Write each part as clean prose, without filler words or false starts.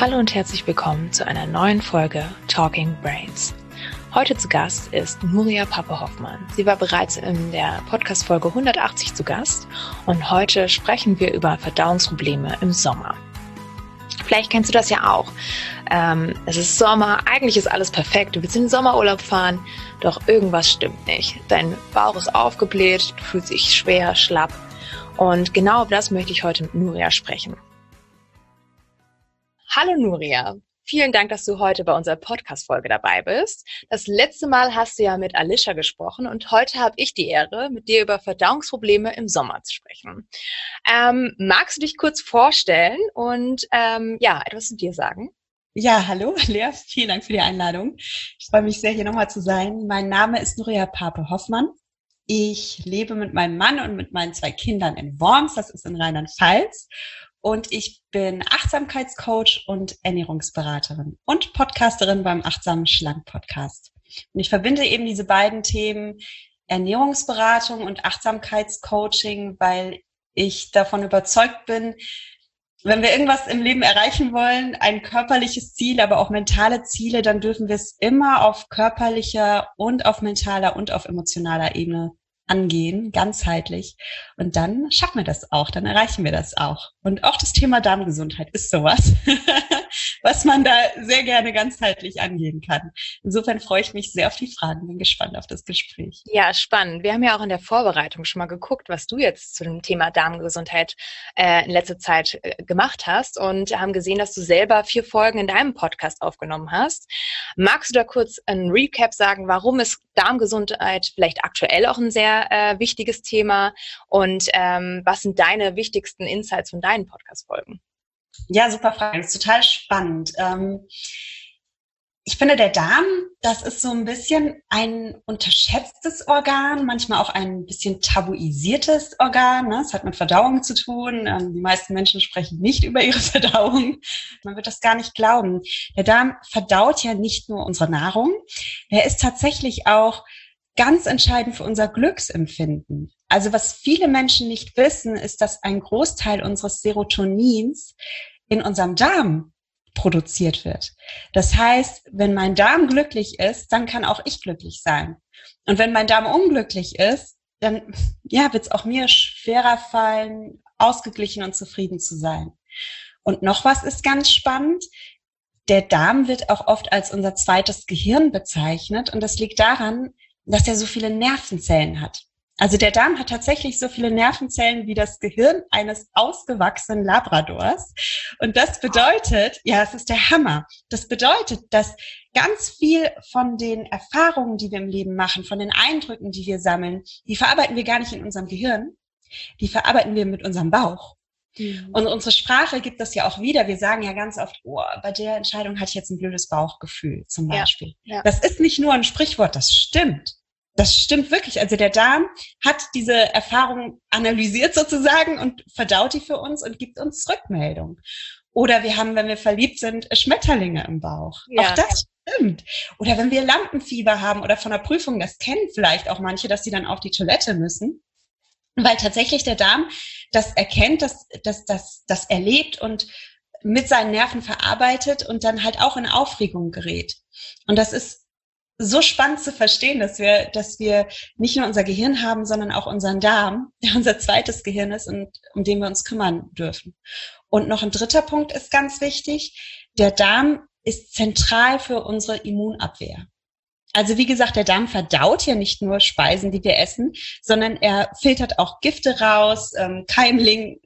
Hallo und herzlich willkommen zu einer neuen Folge Talking Brains. Heute zu Gast ist Nuria Pape-Hoffmann. Sie war bereits in der Podcast-Folge 180 zu Gast und heute sprechen wir über Verdauungsprobleme im Sommer. Vielleicht kennst du das ja auch. Es ist Sommer, eigentlich ist alles perfekt. Du willst in den Sommerurlaub fahren, doch irgendwas stimmt nicht. Dein Bauch ist aufgebläht, du fühlst dich schwer, schlapp. Und genau über das möchte ich heute mit Nuria sprechen. Hallo Nuria, vielen Dank, dass du heute bei unserer Podcast-Folge dabei bist. Das letzte Mal hast du ja mit Alicia gesprochen und heute habe ich die Ehre, mit dir über Verdauungsprobleme im Sommer zu sprechen. Magst du dich kurz vorstellen und etwas zu dir sagen? Ja, hallo Lea, vielen Dank für die Einladung. Ich freue mich sehr, hier nochmal zu sein. Mein Name ist Nuria Pape-Hoffmann. Ich lebe mit meinem Mann und mit meinen 2 Kindern in Worms, das ist in Rheinland-Pfalz. Und ich bin Achtsamkeitscoach und Ernährungsberaterin und Podcasterin beim Achtsamen Schlank Podcast. Und ich verbinde eben diese beiden Themen Ernährungsberatung und Achtsamkeitscoaching, weil ich davon überzeugt bin, wenn wir irgendwas im Leben erreichen wollen, ein körperliches Ziel, aber auch mentale Ziele, dann dürfen wir es immer auf körperlicher und auf mentaler und auf emotionaler Ebene angehen, ganzheitlich. Und dann schaffen wir das auch, dann erreichen wir das auch. Und auch das Thema Darmgesundheit ist sowas, was man da sehr gerne ganzheitlich angehen kann. Insofern freue ich mich sehr auf die Fragen, bin gespannt auf das Gespräch. Ja, spannend. Wir haben ja auch in der Vorbereitung schon mal geguckt, was du jetzt zu dem Thema Darmgesundheit in letzter Zeit gemacht hast und haben gesehen, dass du selber 4 Folgen in deinem Podcast aufgenommen hast. Magst du da kurz ein Recap sagen, warum ist Darmgesundheit vielleicht aktuell auch ein sehr wichtiges Thema und was sind deine wichtigsten Insights von deinen Podcast-Folgen? Ja, super Frage. Das ist total spannend. Ich finde, der Darm, das ist so ein bisschen ein unterschätztes Organ, manchmal auch ein bisschen tabuisiertes Organ. Ne? Es hat mit Verdauung zu tun. Die meisten Menschen sprechen nicht über ihre Verdauung. Man wird das gar nicht glauben. Der Darm verdaut ja nicht nur unsere Nahrung. Er ist tatsächlich auch ganz entscheidend für unser Glücksempfinden. Also was viele Menschen nicht wissen, ist, dass ein Großteil unseres Serotonins in unserem Darm produziert wird. Das heißt, wenn mein Darm glücklich ist, dann kann auch ich glücklich sein. Und wenn mein Darm unglücklich ist, dann wird es auch mir schwerer fallen, ausgeglichen und zufrieden zu sein. Und noch was ist ganz spannend. Der Darm wird auch oft als unser zweites Gehirn bezeichnet. Und das liegt daran, dass er so viele Nervenzellen hat. Also der Darm hat tatsächlich so viele Nervenzellen wie das Gehirn eines ausgewachsenen Labradors. Und das bedeutet, es ist der Hammer. Das bedeutet, dass ganz viel von den Erfahrungen, die wir im Leben machen, von den Eindrücken, die wir sammeln, die verarbeiten wir gar nicht in unserem Gehirn, die verarbeiten wir mit unserem Bauch. Mhm. Und unsere Sprache gibt das ja auch wieder. Wir sagen ja ganz oft, bei der Entscheidung hatte ich jetzt ein blödes Bauchgefühl zum Beispiel. Ja. Das ist nicht nur ein Sprichwort, das stimmt. Das stimmt wirklich. Also der Darm hat diese Erfahrung analysiert sozusagen und verdaut die für uns und gibt uns Rückmeldung. Oder wir haben, wenn wir verliebt sind, Schmetterlinge im Bauch. Ja. Auch das stimmt. Oder wenn wir Lampenfieber haben oder von der Prüfung, das kennen vielleicht auch manche, dass sie dann auf die Toilette müssen. Weil tatsächlich der Darm das erkennt, das erlebt und mit seinen Nerven verarbeitet und dann halt auch in Aufregung gerät. Und das ist so spannend zu verstehen, dass wir nicht nur unser Gehirn haben, sondern auch unseren Darm, der unser zweites Gehirn ist und um den wir uns kümmern dürfen. Und noch ein dritter Punkt ist ganz wichtig. Der Darm ist zentral für unsere Immunabwehr. Also wie gesagt, der Darm verdaut ja nicht nur Speisen, die wir essen, sondern er filtert auch Gifte raus, Schädlinge,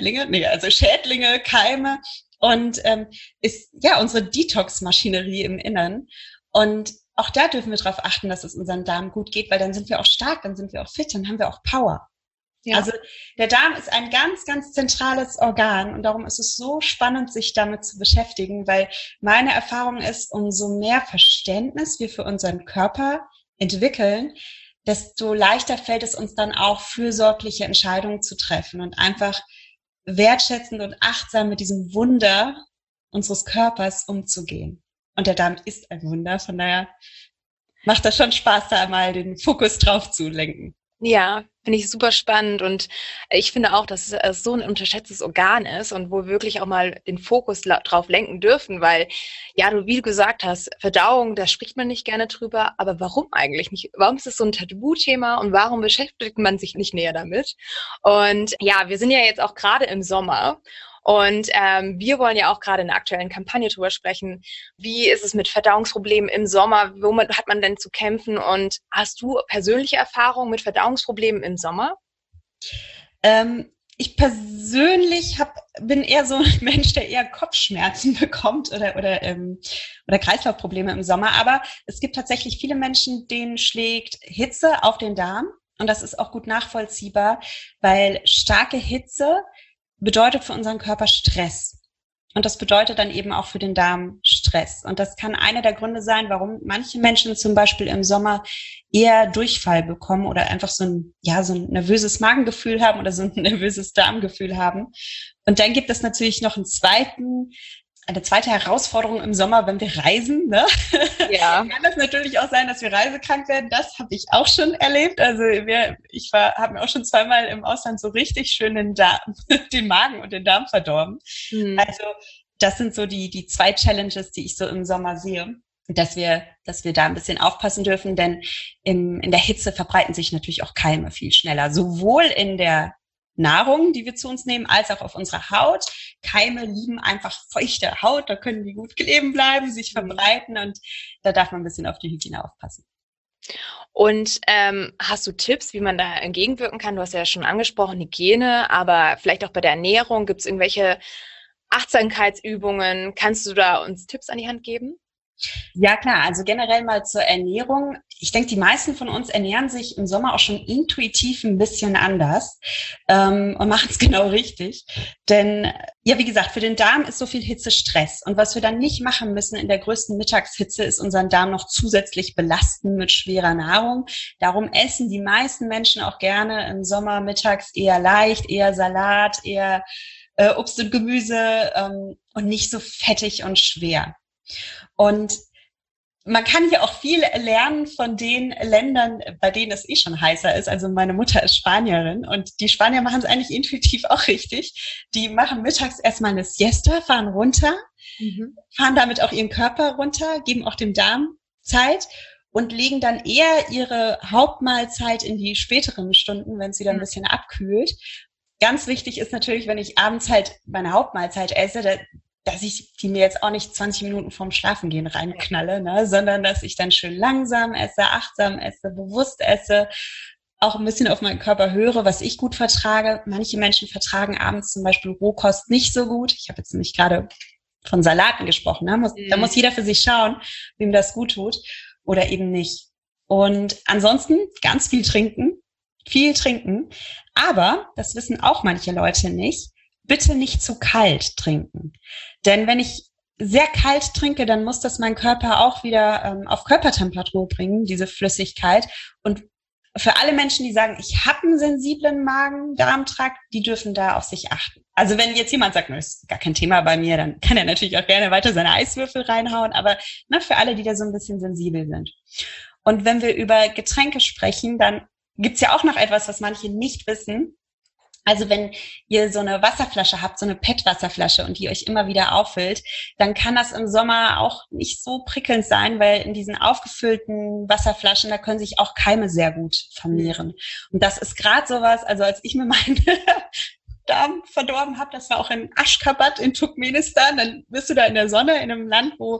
Keime und ist unsere Detox-Maschinerie im Innern. Und auch da dürfen wir darauf achten, dass es unserem Darm gut geht, weil dann sind wir auch stark, dann sind wir auch fit, dann haben wir auch Power. Ja. Also der Darm ist ein ganz, ganz zentrales Organ und darum ist es so spannend, sich damit zu beschäftigen, weil meine Erfahrung ist, umso mehr Verständnis wir für unseren Körper entwickeln, desto leichter fällt es uns dann auch, fürsorgliche Entscheidungen zu treffen und einfach wertschätzend und achtsam mit diesem Wunder unseres Körpers umzugehen. Und der Darm ist ein Wunder, von daher macht das schon Spaß, da einmal den Fokus drauf zu lenken. Ja, finde ich super spannend und ich finde auch, dass es so ein unterschätztes Organ ist und wo wir wirklich auch mal den Fokus drauf lenken dürfen, weil, ja, du, wie du gesagt hast, Verdauung, da spricht man nicht gerne drüber, aber warum eigentlich nicht? Warum ist es so ein Tabuthema und warum beschäftigt man sich nicht näher damit? Und ja, wir sind ja jetzt auch gerade im Sommer und wir wollen ja auch gerade in der aktuellen Kampagne drüber sprechen. Wie ist es mit Verdauungsproblemen im Sommer? Womit hat man denn zu kämpfen? Und hast du persönliche Erfahrungen mit Verdauungsproblemen im Sommer? Ich persönlich bin eher so ein Mensch, der eher Kopfschmerzen bekommt oder Kreislaufprobleme im Sommer. Aber es gibt tatsächlich viele Menschen, denen schlägt Hitze auf den Darm. Und das ist auch gut nachvollziehbar, weil starke Hitze bedeutet für unseren Körper Stress. Und das bedeutet dann eben auch für den Darm Stress. Und das kann einer der Gründe sein, warum manche Menschen zum Beispiel im Sommer eher Durchfall bekommen oder einfach so ein nervöses Magengefühl haben oder so ein nervöses Darmgefühl haben. Und dann gibt es natürlich noch eine zweite Herausforderung im Sommer, wenn wir reisen. Ne? Ja. Kann das natürlich auch sein, dass wir reisekrank werden. Das habe ich auch schon erlebt. Also habe mir auch schon zweimal im Ausland so richtig schön den Magen und den Darm verdorben. Mhm. Also das sind so die zwei Challenges, die ich so im Sommer sehe, dass wir da ein bisschen aufpassen dürfen, denn in der Hitze verbreiten sich natürlich auch Keime viel schneller, sowohl in der Nahrung, die wir zu uns nehmen, als auch auf unserer Haut. Keime lieben einfach feuchte Haut, da können die gut kleben bleiben, sich verbreiten und da darf man ein bisschen auf die Hygiene aufpassen. Und hast du Tipps, wie man da entgegenwirken kann? Du hast ja schon angesprochen, Hygiene, aber vielleicht auch bei der Ernährung. Gibt es irgendwelche Achtsamkeitsübungen? Kannst du da uns Tipps an die Hand geben? Ja, klar. Also generell mal zur Ernährung. Ich denke, die meisten von uns ernähren sich im Sommer auch schon intuitiv ein bisschen anders und machen es genau richtig. Denn, ja, wie gesagt, für den Darm ist so viel Hitze Stress. Und was wir dann nicht machen müssen in der größten Mittagshitze, ist unseren Darm noch zusätzlich belasten mit schwerer Nahrung. Darum essen die meisten Menschen auch gerne im Sommer mittags eher leicht, eher Salat, eher Obst und Gemüse und nicht so fettig und schwer. Und man kann hier auch viel lernen von den Ländern, bei denen es schon heißer ist. Also meine Mutter ist Spanierin und die Spanier machen es eigentlich intuitiv auch richtig. Die machen mittags erstmal eine Siesta, fahren runter, fahren damit auch ihren Körper runter, geben auch dem Darm Zeit und legen dann eher ihre Hauptmahlzeit in die späteren Stunden, wenn es wieder ein bisschen abkühlt. Ganz wichtig ist natürlich, wenn ich abends halt meine Hauptmahlzeit esse, dass ich die mir jetzt auch nicht 20 Minuten vorm Schlafengehen reinknalle, ne, sondern dass ich dann schön langsam esse, achtsam esse, bewusst esse, auch ein bisschen auf meinen Körper höre, was ich gut vertrage. Manche Menschen vertragen abends zum Beispiel Rohkost nicht so gut. Ich habe jetzt nämlich gerade von Salaten gesprochen. Ne? Da muss jeder für sich schauen, wem das gut tut oder eben nicht. Und ansonsten ganz viel trinken. Aber, das wissen auch manche Leute nicht, bitte nicht zu kalt trinken. Denn wenn ich sehr kalt trinke, dann muss das mein Körper auch wieder auf Körpertemperatur bringen, diese Flüssigkeit. Und für alle Menschen, die sagen, ich habe einen sensiblen Magen-Darm-Trakt, die dürfen da auf sich achten. Also wenn jetzt jemand sagt, das ist gar kein Thema bei mir, dann kann er natürlich auch gerne weiter seine Eiswürfel reinhauen. Aber für alle, die da so ein bisschen sensibel sind. Und wenn wir über Getränke sprechen, dann gibt's ja auch noch etwas, was manche nicht wissen. Also wenn ihr so eine Wasserflasche habt, so eine PET-Wasserflasche und die euch immer wieder auffüllt, dann kann das im Sommer auch nicht so prickelnd sein, weil in diesen aufgefüllten Wasserflaschen, da können sich auch Keime sehr gut vermehren. Und das ist gerade sowas, also als ich mir meinen Darm verdorben habe, das war auch in Aşgabat in Turkmenistan, dann bist du da in der Sonne, in einem Land, wo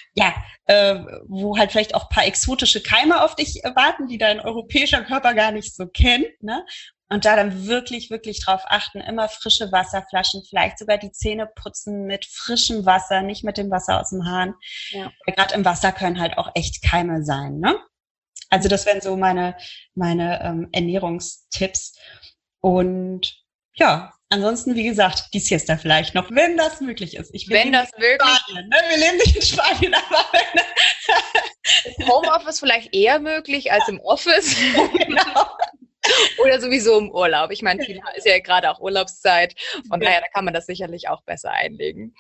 halt vielleicht auch ein paar exotische Keime auf dich warten, die dein europäischer Körper gar nicht so kennt, ne? Und da dann wirklich, wirklich drauf achten, immer frische Wasserflaschen, vielleicht sogar die Zähne putzen mit frischem Wasser, nicht mit dem Wasser aus dem Hahn. Ja. Gerade im Wasser können halt auch echt Keime sein, ne? Also das wären so meine Ernährungstipps. Und ja, ansonsten, wie gesagt, die Siesta vielleicht noch, wenn das möglich ist. Wenn das wirklich... Spanien, ne? Wir leben nicht in Spanien, aber ist Homeoffice vielleicht eher möglich als im Office? Genau. Oder sowieso im Urlaub. Ich meine, viel ist ja gerade auch Urlaubszeit. Von daher, da kann man das sicherlich auch besser einlegen.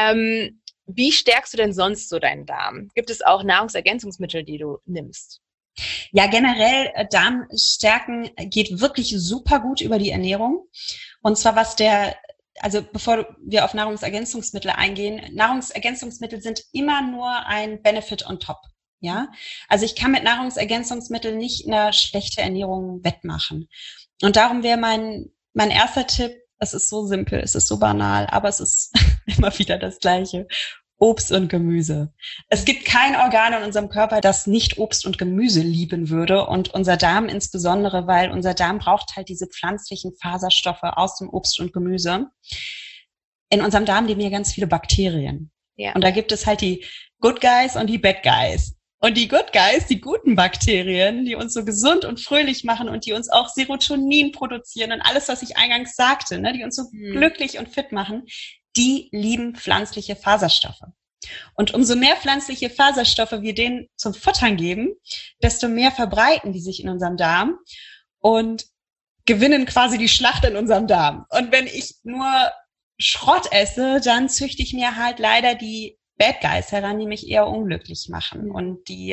Wie stärkst du denn sonst so deinen Darm? Gibt es auch Nahrungsergänzungsmittel, die du nimmst? Ja, generell Darm stärken geht wirklich super gut über die Ernährung. Und zwar also bevor wir auf Nahrungsergänzungsmittel eingehen, Nahrungsergänzungsmittel sind immer nur ein Benefit on top. Ja, also ich kann mit Nahrungsergänzungsmitteln nicht eine schlechte Ernährung wettmachen. Und darum wäre mein erster Tipp, es ist so simpel, es ist so banal, aber es ist immer wieder das Gleiche. Obst und Gemüse. Es gibt kein Organ in unserem Körper, das nicht Obst und Gemüse lieben würde, und unser Darm insbesondere, weil unser Darm braucht halt diese pflanzlichen Faserstoffe aus dem Obst und Gemüse. In unserem Darm leben ja ganz viele Bakterien. Ja. Und da gibt es halt die Good Guys und die Bad Guys. Und die Good Guys, die guten Bakterien, die uns so gesund und fröhlich machen und die uns auch Serotonin produzieren und alles, was ich eingangs sagte, ne, die uns so glücklich und fit machen, die lieben pflanzliche Faserstoffe. Und umso mehr pflanzliche Faserstoffe wir denen zum Futtern geben, desto mehr verbreiten die sich in unserem Darm und gewinnen quasi die Schlacht in unserem Darm. Und wenn ich nur Schrott esse, dann züchte ich mir halt leider die Bad Guys heran, die mich eher unglücklich machen und die,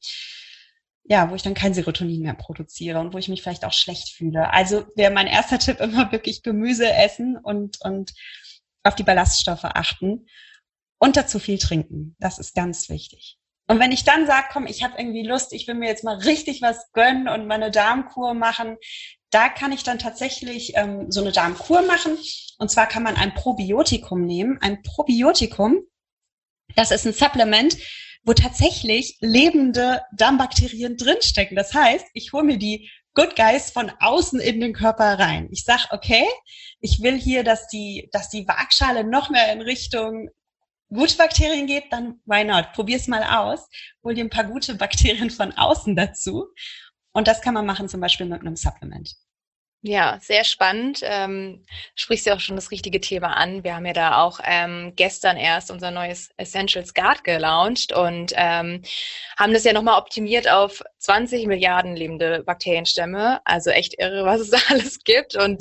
wo ich dann kein Serotonin mehr produziere und wo ich mich vielleicht auch schlecht fühle. Also wäre mein erster Tipp immer wirklich Gemüse essen und auf die Ballaststoffe achten und dazu viel trinken. Das ist ganz wichtig. Und wenn ich dann sage, komm, ich habe irgendwie Lust, ich will mir jetzt mal richtig was gönnen und meine Darmkur machen, da kann ich dann tatsächlich so eine Darmkur machen. Und zwar kann man ein Probiotikum nehmen. Ein Probiotikum, das ist ein Supplement, wo tatsächlich lebende Darmbakterien drinstecken. Das heißt, ich hole mir die Good Guys von außen in den Körper rein. Ich sag, okay, ich will hier, dass die Waagschale noch mehr in Richtung gute Bakterien geht, dann why not? Probier's mal aus. Hol dir ein paar gute Bakterien von außen dazu. Und das kann man machen zum Beispiel mit einem Supplement. Ja, sehr spannend. Sprichst ja auch schon das richtige Thema an. Wir haben ja da auch gestern erst unser neues Essentials Guard gelauncht und haben das ja nochmal optimiert auf 20 Milliarden lebende Bakterienstämme. Also echt irre, was es da alles gibt und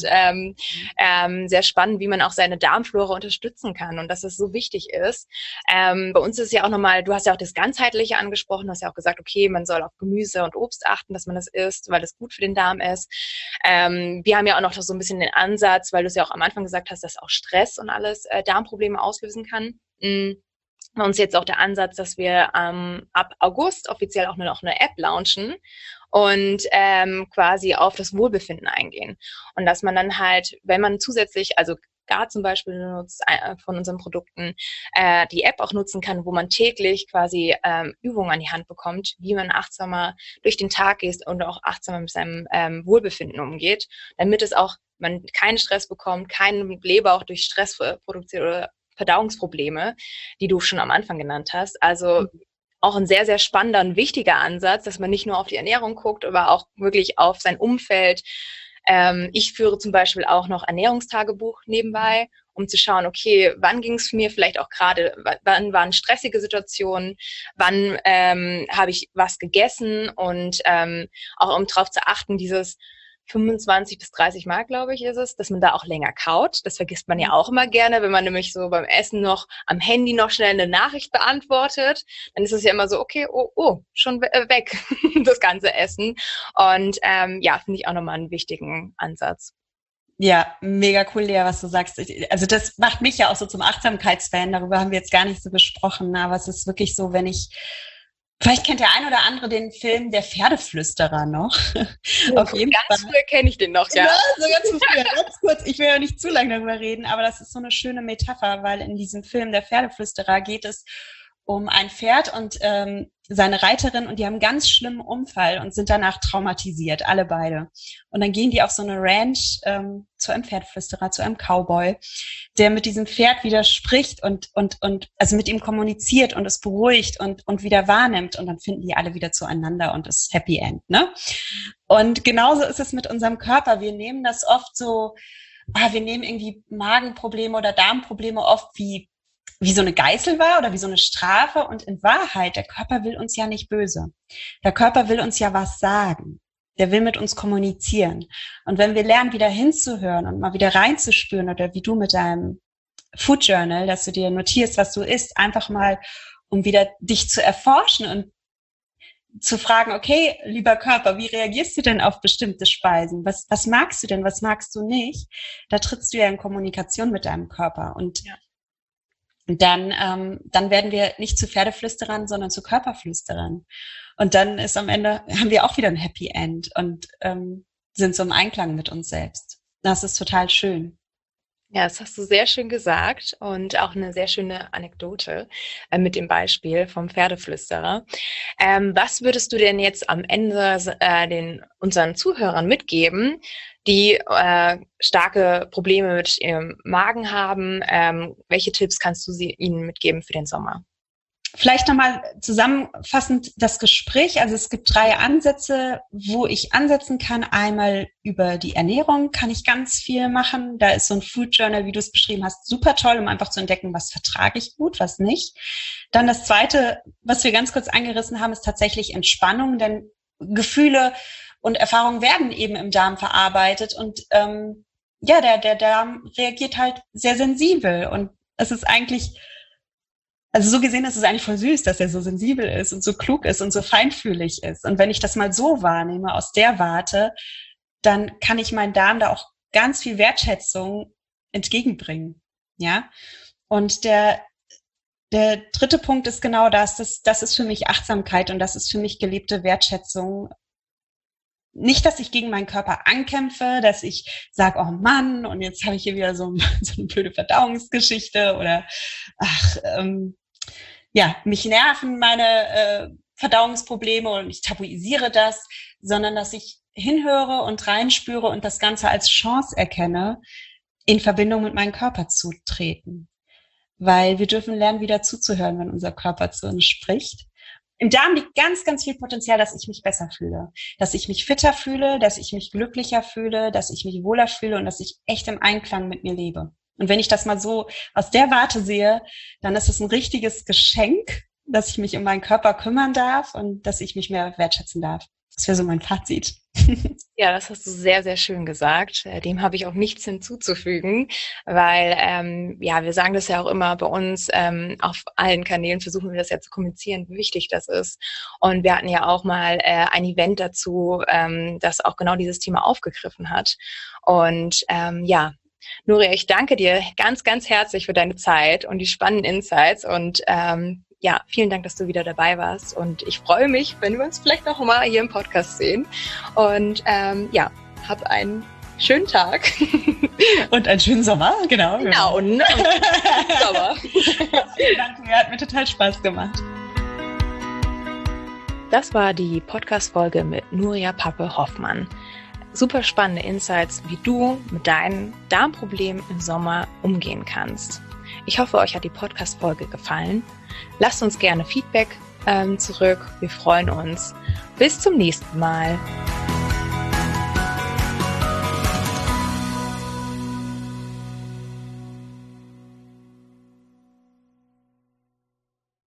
sehr spannend, wie man auch seine Darmflora unterstützen kann und dass es so wichtig ist. Bei uns ist es ja auch nochmal, du hast ja auch das Ganzheitliche angesprochen, du hast ja auch gesagt, okay, man soll auf Gemüse und Obst achten, dass man das isst, weil es gut für den Darm ist. Wir haben ja auch noch so ein bisschen den Ansatz, weil du es ja auch am Anfang gesagt hast, dass auch Stress und alles Darmprobleme auslösen kann. Bei uns jetzt auch der Ansatz, dass wir ab August offiziell auch nur noch eine App launchen und quasi auf das Wohlbefinden eingehen. Und dass man dann halt, wenn man zusätzlich, also Guard zum Beispiel nutzt, von unseren Produkten, die App auch nutzen kann, wo man täglich quasi Übungen an die Hand bekommt, wie man achtsamer durch den Tag geht und auch achtsamer mit seinem Wohlbefinden umgeht, damit es auch man keinen Stress bekommt, keinen Blähbauch durch Stress produziert oder Verdauungsprobleme, die du schon am Anfang genannt hast. Also auch ein sehr, sehr spannender und wichtiger Ansatz, dass man nicht nur auf die Ernährung guckt, aber auch wirklich auf sein Umfeld. Ich führe zum Beispiel auch noch Ernährungstagebuch nebenbei, um zu schauen, okay, wann ging es mir vielleicht auch gerade, wann waren stressige Situationen, wann habe ich was gegessen und auch um darauf zu achten, dieses 25 bis 30 Mal, glaube ich, ist es, dass man da auch länger kaut. Das vergisst man ja auch immer gerne, wenn man nämlich so beim Essen noch am Handy noch schnell eine Nachricht beantwortet. Dann ist es ja immer so, okay, schon weg, das ganze Essen. Und finde ich auch nochmal einen wichtigen Ansatz. Ja, mega cool, Lea, was du sagst. Also das macht mich ja auch so zum Achtsamkeitsfan. Darüber haben wir jetzt gar nicht so gesprochen, aber es ist wirklich so, vielleicht kennt der ein oder andere den Film Der Pferdeflüsterer noch. Auf jeden Fall. Ganz früher kenne ich den noch, ja. So ganz früher, ganz kurz. Ich will ja nicht zu lange darüber reden, aber das ist so eine schöne Metapher, weil in diesem Film Der Pferdeflüsterer geht es um ein Pferd und seine Reiterin und die haben einen ganz schlimmen Unfall und sind danach traumatisiert, alle beide. Und dann gehen die auf so eine Ranch zu einem Pferdeflüsterer, zu einem Cowboy, der mit diesem Pferd wieder spricht und also mit ihm kommuniziert und es beruhigt und wieder wahrnimmt und dann finden die alle wieder zueinander und es ist Happy End, ne? Und genauso ist es mit unserem Körper. Wir nehmen das oft so, wir nehmen irgendwie Magenprobleme oder Darmprobleme oft wie so eine Geißel war oder wie so eine Strafe. Und in Wahrheit, der Körper will uns ja nicht böse. Der Körper will uns ja was sagen. Der will mit uns kommunizieren. Und wenn wir lernen, wieder hinzuhören und mal wieder reinzuspüren oder wie du mit deinem Food Journal, dass du dir notierst, was du isst, einfach mal, um wieder dich zu erforschen und zu fragen, okay, lieber Körper, wie reagierst du denn auf bestimmte Speisen? Was magst du denn, was magst du nicht? Da trittst du ja in Kommunikation mit deinem Körper. Und dann werden wir nicht zu Pferdeflüsterern, sondern zu Körperflüsterern. Und dann ist am Ende, haben wir auch wieder ein Happy End und sind so im Einklang mit uns selbst. Das ist total schön. Ja, das hast du sehr schön gesagt und auch eine sehr schöne Anekdote mit dem Beispiel vom Pferdeflüsterer. Was würdest du denn jetzt am Ende unseren Zuhörern mitgeben, die starke Probleme mit ihrem Magen haben? Welche Tipps kannst du ihnen mitgeben für den Sommer? Vielleicht nochmal zusammenfassend das Gespräch. Also es gibt 3 Ansätze, wo ich ansetzen kann. Einmal über die Ernährung kann ich ganz viel machen. Da ist so ein Food Journal, wie du es beschrieben hast, super toll, um einfach zu entdecken, was vertrage ich gut, was nicht. Dann das Zweite, was wir ganz kurz angerissen haben, ist tatsächlich Entspannung, denn Gefühle und Erfahrungen werden eben im Darm verarbeitet und der Darm reagiert halt sehr sensibel und es ist eigentlich, also so gesehen ist es eigentlich voll süß, dass er so sensibel ist und so klug ist und so feinfühlig ist. Und wenn ich das mal so wahrnehme, aus der Warte, dann kann ich meinen Darm da auch ganz viel Wertschätzung entgegenbringen. Ja. Und der 3. Punkt ist genau das ist für mich Achtsamkeit und das ist für mich gelebte Wertschätzung. Nicht, dass ich gegen meinen Körper ankämpfe, dass ich sage, oh Mann, und jetzt habe ich hier wieder so eine blöde Verdauungsgeschichte oder mich nerven meine Verdauungsprobleme und ich tabuisiere das, sondern dass ich hinhöre und reinspüre und das Ganze als Chance erkenne, in Verbindung mit meinem Körper zu treten. Weil wir dürfen lernen, wieder zuzuhören, wenn unser Körper zu uns spricht. Im Darm liegt ganz, ganz viel Potenzial, dass ich mich besser fühle, dass ich mich fitter fühle, dass ich mich glücklicher fühle, dass ich mich wohler fühle und dass ich echt im Einklang mit mir lebe. Und wenn ich das mal so aus der Warte sehe, dann ist es ein richtiges Geschenk, dass ich mich um meinen Körper kümmern darf und dass ich mich mehr wertschätzen darf. Das wäre so mein Fazit. Ja, das hast du sehr, sehr schön gesagt. Dem habe ich auch nichts hinzuzufügen, weil wir sagen das ja auch immer bei uns auf allen Kanälen, versuchen wir das ja zu kommunizieren, wie wichtig das ist. Und wir hatten ja auch mal ein Event dazu, das auch genau dieses Thema aufgegriffen hat. Und Nuria, ich danke dir ganz, ganz herzlich für deine Zeit und die spannenden Insights und vielen Dank, dass du wieder dabei warst und ich freue mich, wenn wir uns vielleicht noch mal hier im Podcast sehen und hab einen schönen Tag. Und einen schönen Sommer, genau. Genau, einen schönen Sommer. Vielen Dank, hat mir total Spaß gemacht. Das war die Podcast-Folge mit Nuria Pape-Hoffmann. Super spannende Insights, wie du mit deinen Darmproblemen im Sommer umgehen kannst. Ich hoffe, euch hat die Podcast-Folge gefallen. Lasst uns gerne Feedback zurück. Wir freuen uns. Bis zum nächsten Mal.